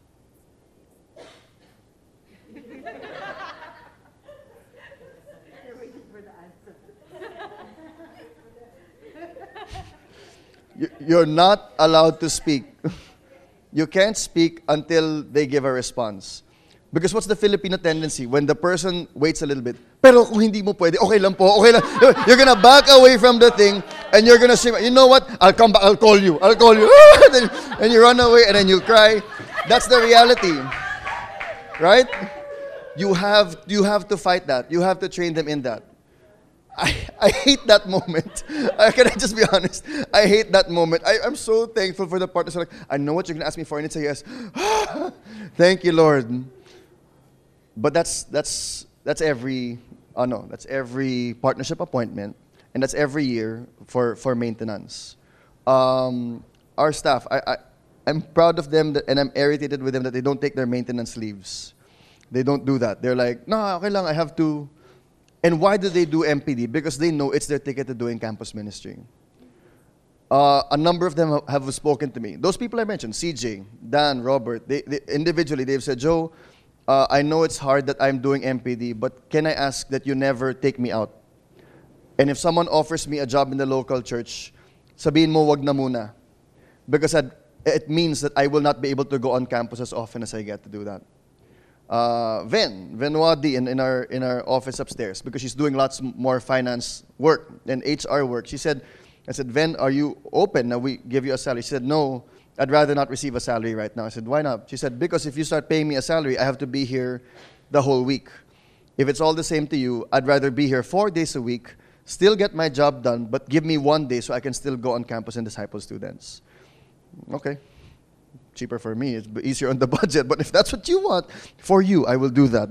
You're not allowed to speak. You can't speak until they give a response. Because what's the Filipino tendency? When the person waits a little bit, pero kung hindi mo pwede, okay lang po, okay lang. You're gonna back away from the thing, and you're gonna say, you know what? I'll come back, I'll call you, I'll call you. And you run away, and then you cry. That's the reality. Right? You have, you have to fight that. You have to train them in that. I, I hate that moment. Uh, can I just be honest? I hate that moment. I, I'm so thankful for the partners who are like, I know what you're going to ask me for, and it's a yes. Thank you, Lord. But that's that's that's every oh no, that's every partnership appointment, and that's every year for, for maintenance. Um, our staff, I, I I'm proud of them, that, and I'm irritated with them that they don't take their maintenance leaves. They don't do that. They're like, no, okay lang, I have to. And why do they do M P D? Because they know it's their ticket to doing campus ministry. Uh, a number of them have spoken to me. Those people I mentioned, C J, Dan, Robert, they, they individually, they've said, Joe, uh, I know it's hard that I'm doing M P D, but can I ask that you never take me out? And if someone offers me a job in the local church, sabihin mo, wag na muna. Because I'd, it means that I will not be able to go on campus as often as I get to do that. Uh, Ven, Venwadi in, in, our, in our office upstairs, because she's doing lots more finance work and H R work. She said, I said, Ven, are you open? Now we give you a salary. She said, no, I'd rather not receive a salary right now. I said, why not? She said, because if you start paying me a salary, I have to be here the whole week. If it's all the same to you, I'd rather be here four days a week, still get my job done, but give me one day so I can still go on campus and disciple students. Okay. Cheaper for me, it's easier on the budget, but if that's what you want, for you, I will do that.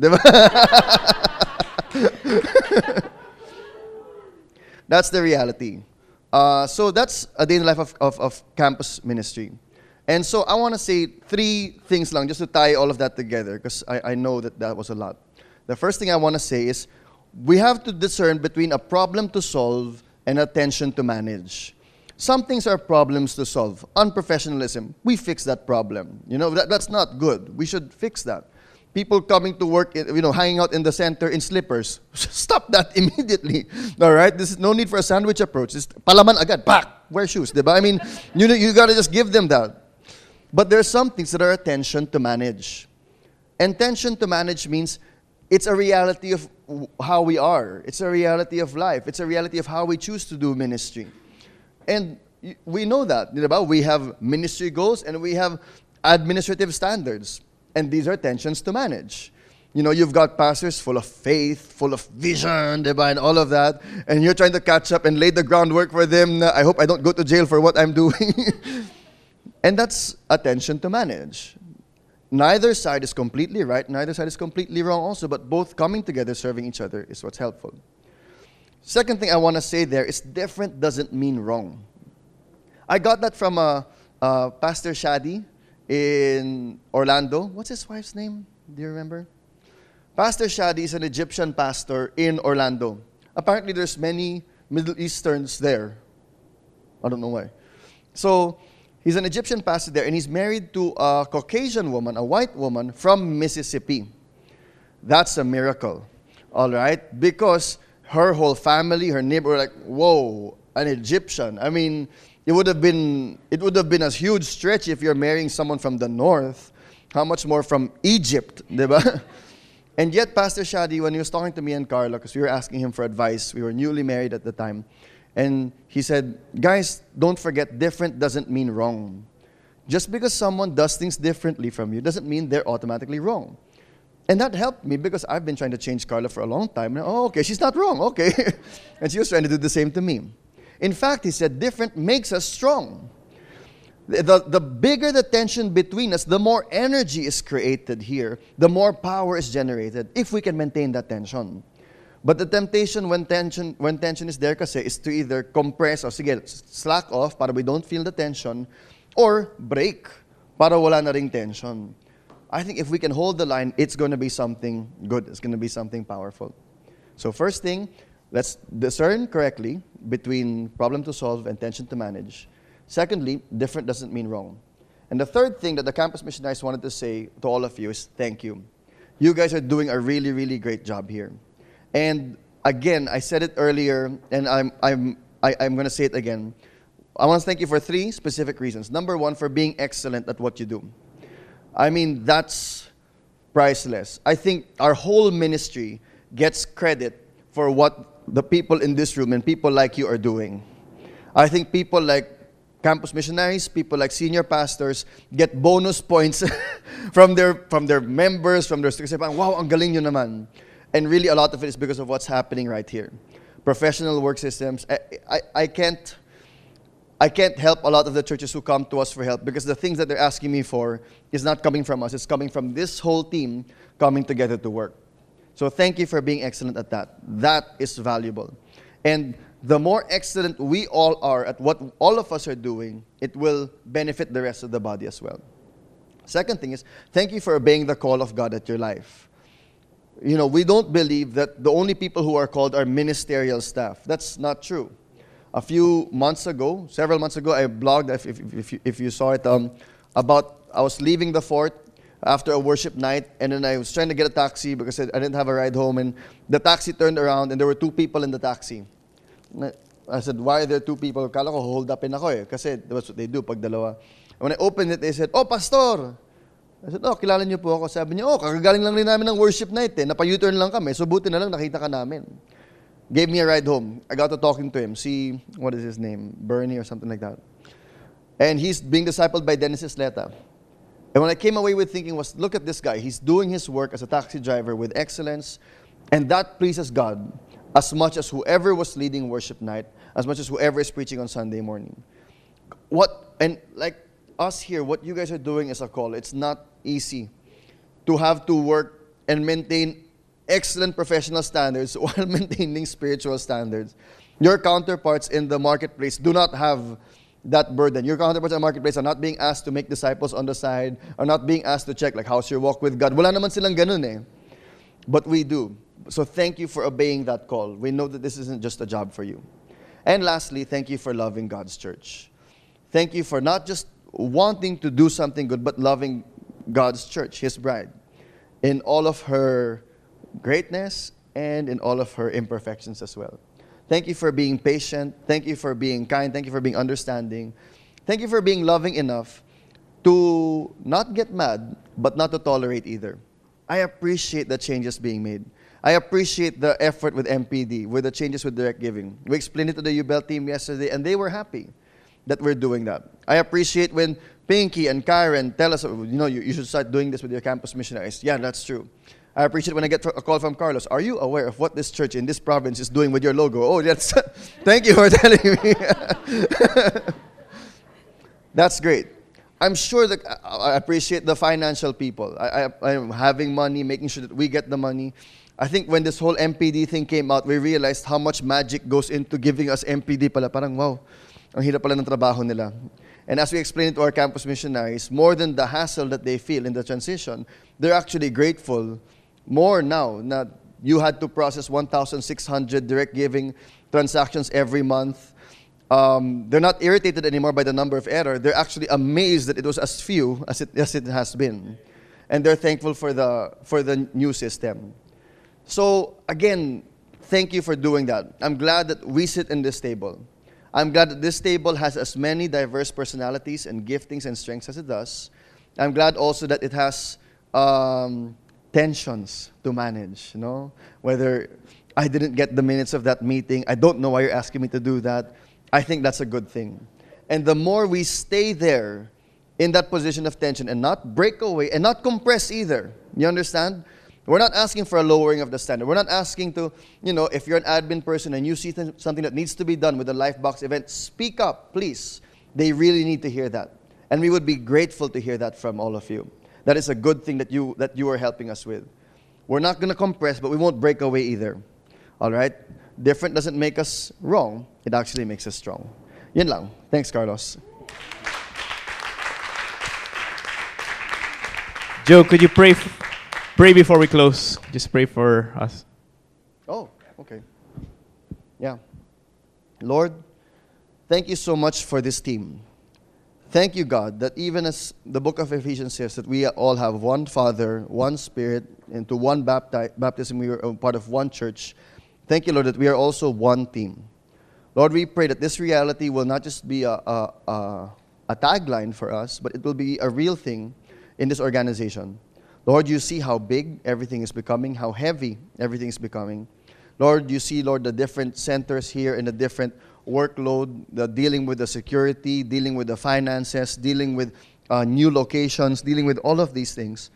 That's the reality. Uh, so that's a day in the life of, of, of campus ministry. And so I want to say three things lang, just to tie all of that together, because I, I know that that was a lot. The first thing I want to say is, we have to discern between a problem to solve and a tension to manage. Some things are problems to solve. Unprofessionalism, we fix that problem. You know, that, that's not good. We should fix that. People coming to work, you know, hanging out in the center in slippers. Stop that immediately. All right? This is no need for a sandwich approach. It's palaman agad, pak, wear shoes. Diba? I mean, you know, you got to just give them that. But there are some things that are a tension to manage. And tension to manage means it's a reality of how we are. It's a reality of life. It's a reality of how we choose to do ministry. And we know that. Diba? We have ministry goals and we have administrative standards. And these are tensions to manage. You know, you've got pastors full of faith, full of vision, diba, and all of that. And you're trying to catch up and lay the groundwork for them. I hope I don't go to jail for what I'm doing. And that's a tension to manage. Neither side is completely right, neither side is completely wrong also, but both coming together, serving each other is what's helpful. Second thing I want to say there is different doesn't mean wrong. I got that from uh, uh, Pastor Shadi in Orlando. What's his wife's name? Do you remember? Pastor Shadi is an Egyptian pastor in Orlando. Apparently there's many Middle Easterns there. I don't know why. So he's an Egyptian pastor there, and he's married to a Caucasian woman, a white woman from Mississippi. That's a miracle, all right? Because her whole family, her neighbor were like, whoa, an Egyptian. I mean, it would have been it would have been a huge stretch if you're marrying someone from the north. How much more from Egypt, diba? And yet, Pastor Shadi, when he was talking to me and Carla, because we were asking him for advice, we were newly married at the time, and he said, guys, don't forget, different doesn't mean wrong. Just because someone does things differently from you doesn't mean they're automatically wrong. And that helped me because I've been trying to change Carla for a long time. And, oh, okay, she's not wrong, okay. And she was trying to do the same to me. In fact, he said, different makes us strong. The, the, the bigger the tension between us, the more energy is created here, the more power is generated, if we can maintain that tension. But the temptation when tension when tension is there kasi is to either compress or sige, slack off para we don't feel the tension, or break para wala na ring tension. I think if we can hold the line, it's going to be something good. It's going to be something powerful. So first thing, let's discern correctly between problem to solve and tension to manage. Secondly, different doesn't mean wrong. And the third thing that the campus missionaries wanted to say to all of you is thank you. You guys are doing a really, really great job here. And again, I said it earlier, and I'm, I'm, I, I'm going to say it again. I want to thank you for three specific reasons. Number one, for being excellent at what you do. I mean, that's priceless. I think our whole ministry gets credit for what the people in this room and people like you are doing. I think people like campus missionaries, people like senior pastors get bonus points from their from their members, from their students. Wow, ang galing nyo naman. And really a lot of it is because of what's happening right here. Professional work systems. I, I, I can't I can't help a lot of the churches who come to us for help because the things that they're asking me for is not coming from us. It's coming from this whole team coming together to work. So thank you for being excellent at that. That is valuable. And the more excellent we all are at what all of us are doing, it will benefit the rest of the body as well. Second thing is, thank you for obeying the call of God at your life. You know, we don't believe that the only people who are called are ministerial staff. That's not true. A few months ago, several months ago, I blogged, if, if, if, you, if you saw it, um, about I was leaving the fort after a worship night, and then I was trying to get a taxi because I didn't have a ride home, and the taxi turned around, and there were two people in the taxi. I said, why are there two people? Kala ko, hold upin ako eh, kasi that's what they do pag dalawa. And when I opened it, they said, oh, pastor! I said, oh, kilala niyo po ako. Sabi niya, oh, kakagaling lang rin namin ng worship night eh, napa-U-turn lang kami, so buti na lang nakita ka namin. Gave me a ride home. I got to talking to him. See, what is his name? Bernie or something like that. And he's being discipled by Dennis Isleta. And when I came away with thinking was, look at this guy. He's doing his work as a taxi driver with excellence. And that pleases God as much as whoever was leading worship night, as much as whoever is preaching on Sunday morning. What, and like us here, what you guys are doing is a call. It's not easy to have to work and maintain excellent professional standards while maintaining spiritual standards. Your counterparts in the marketplace do not have that burden. Your counterparts in the marketplace are not being asked to make disciples on the side, are not being asked to check, like, how's your walk with God? Wala naman silang ganun eh. But we do. So thank you for obeying that call. We know that this isn't just a job for you. And lastly, thank you for loving God's church. Thank you for not just wanting to do something good, but loving God's church, His bride, in all of her greatness and in all of her imperfections as well. Thank you for being patient. Thank you for being kind. Thank you for being understanding. Thank you for being loving enough to not get mad, but not to tolerate either. I appreciate the changes being made. I appreciate the effort with M P D, with the changes with direct giving. We explained it to the U B E L team yesterday, and they were happy that we're doing that. I appreciate when Pinky and Karen tell us, you know, you, you should start doing this with your campus missionaries. Yeah, that's true. I appreciate when I get a call from Carlos. Are you aware of what this church in this province is doing with your logo? Oh, that's thank you for telling me. That's great. I'm sure that I appreciate the financial people. I, I, I'm having money, making sure that we get the money. I think when this whole M P D thing came out, we realized how much magic goes into giving us M P D pala. Parang, wow, ang hirap pala ng trabaho nila. And as we explained to our campus missionaries, more than the hassle that they feel in the transition, they're actually grateful more now that you had to process one thousand six hundred direct giving transactions every month. Um, they're not irritated anymore by the number of error. They're actually amazed that it was as few as it, as it has been. And they're thankful for the, for the new system. So, again, thank you for doing that. I'm glad that we sit in this table. I'm glad that this table has as many diverse personalities and giftings and strengths as it does. I'm glad also that it has um, tensions to manage, you know? Whether I didn't get the minutes of that meeting, I don't know why you're asking me to do that. I think that's a good thing. And the more we stay there in that position of tension and not break away and not compress either, you understand? We're not asking for a lowering of the standard. We're not asking to, you know, if you're an admin person and you see th- something that needs to be done with the Lifebox event, speak up, please. They really need to hear that. And we would be grateful to hear that from all of you. That is a good thing that you, that you are helping us with. We're not going to compress, but we won't break away either. All right? Different doesn't make us wrong. It actually makes us strong. Yun lang. Thanks, Carlos. Joe, could you pray f- pray before we close? Just pray for us. Oh, okay. Yeah. Lord, thank you so much for this team. Thank you, God, that even as the book of Ephesians says, that we all have one Father, one Spirit, and to one bapti- baptism, we are part of one church. Thank you, Lord, that we are also one team. Lord, we pray that this reality will not just be a, a, a, a tagline for us, but it will be a real thing in this organization. Lord, you see how big everything is becoming, how heavy everything is becoming. Lord, you see, Lord, the different centers here and the different workload, the dealing with the security, dealing with the finances, dealing with uh, new locations, dealing with all of these things.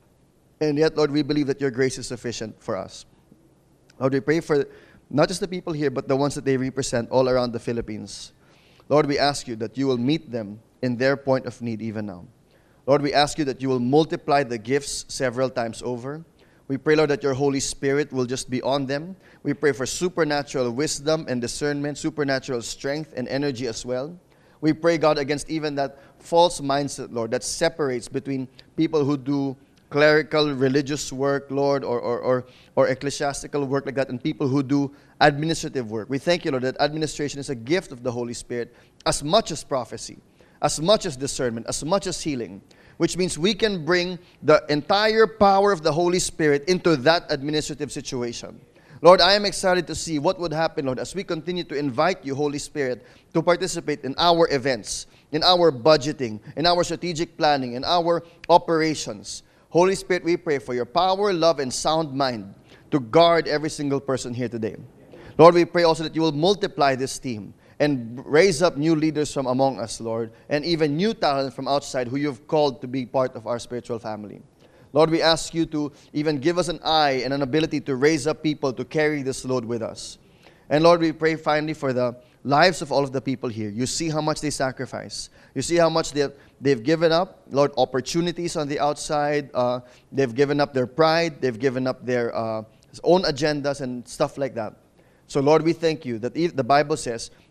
And yet, Lord, we believe that your grace is sufficient for us. Lord, we pray for not just the people here, but the ones that they represent all around the Philippines. Lord, we ask you that you will meet them in their point of need even now. Lord, we ask you that you will multiply the gifts several times over. We pray, Lord, that your Holy Spirit will just be on them. We pray for supernatural wisdom and discernment, supernatural strength and energy as well. We pray, God, against even that false mindset, Lord, that separates between people who do clerical, religious work, Lord, or, or, or, or ecclesiastical work like that, and people who do administrative work. We thank you, Lord, that administration is a gift of the Holy Spirit as much as prophecy, as much as discernment, as much as healing, which means we can bring the entire power of the Holy Spirit into that administrative situation. Lord, I am excited to see what would happen, Lord, as we continue to invite you, Holy Spirit, to participate in our events, in our budgeting, in our strategic planning, in our operations. Holy Spirit, we pray for your power, love, and sound mind to guard every single person here today. Lord, we pray also that you will multiply this team and raise up new leaders from among us, Lord, and even new talent from outside who you've called to be part of our spiritual family. Lord, we ask you to even give us an eye and an ability to raise up people to carry this load with us. And Lord, we pray finally for the lives of all of the people here. You see how much they sacrifice. You see how much they've, they've given up, Lord, opportunities on the outside. Uh, they've given up their pride. They've given up their uh, own agendas and stuff like that. So, Lord, we thank you that the Bible says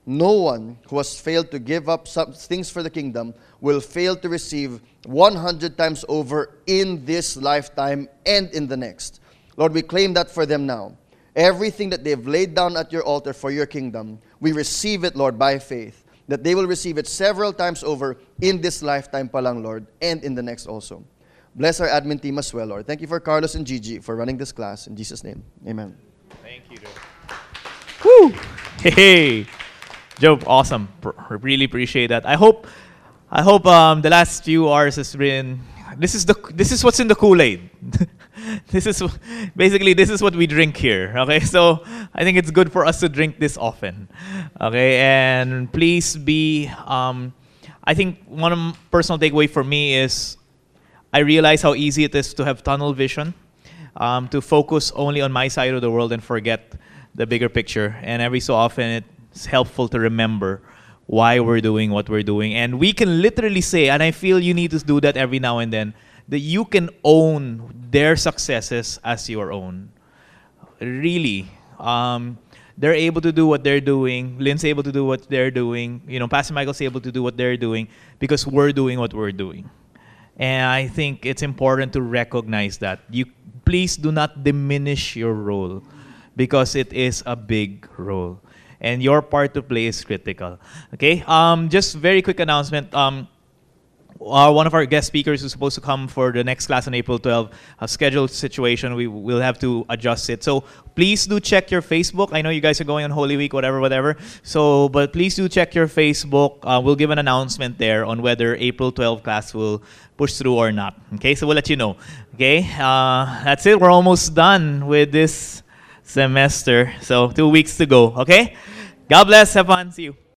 no one who has failed to give up some things for the kingdom will fail to receive one hundred times over in this lifetime and in the next. Lord, we claim that for them now. Everything that they've laid down at your altar for your kingdom, we receive it, Lord, by faith, that they will receive it several times over in this lifetime palang, Lord, and in the next also. Bless our admin team as well, Lord. Thank you for Carlos and Gigi for running this class. In Jesus' name, amen. Thank you, Joe. Woo! Hey, Joe, awesome. Pr- really appreciate that. I hope, I hope um, the last few hours has been. This is the. This is what's in the Kool-Aid. This is basically this is what we drink here. Okay, so I think it's good for us to drink this often. Okay, and please be. Um, I think one of m- personal takeaway for me is I realize how easy it is to have tunnel vision, um, to focus only on my side of the world and forget the bigger picture. And every so often, it's helpful to remember why we're doing what we're doing. And we can literally say, and I feel you need to do that every now and then, that you can own their successes as your own. Really. Um, they're able to do what they're doing. Lynn's able to do what they're doing. You know, Pastor Michael's able to do what they're doing because we're doing what we're doing. And I think it's important to recognize that. You please do not diminish your role because it is a big role. And your part to play is critical. Okay? Um, just very quick announcement. Um, Uh, one of our guest speakers who's supposed to come for the next class on April twelfth, a scheduled situation, we will have to adjust it. So please do check your Facebook. I know you guys are going on Holy Week, whatever, whatever. So, but please do check your Facebook. Uh, we'll give an announcement there on whether April twelfth class will push through or not. Okay, so we'll let you know. Okay, uh, that's it. We're almost done with this semester. So two weeks to go. Okay, God bless. Have fun. See you.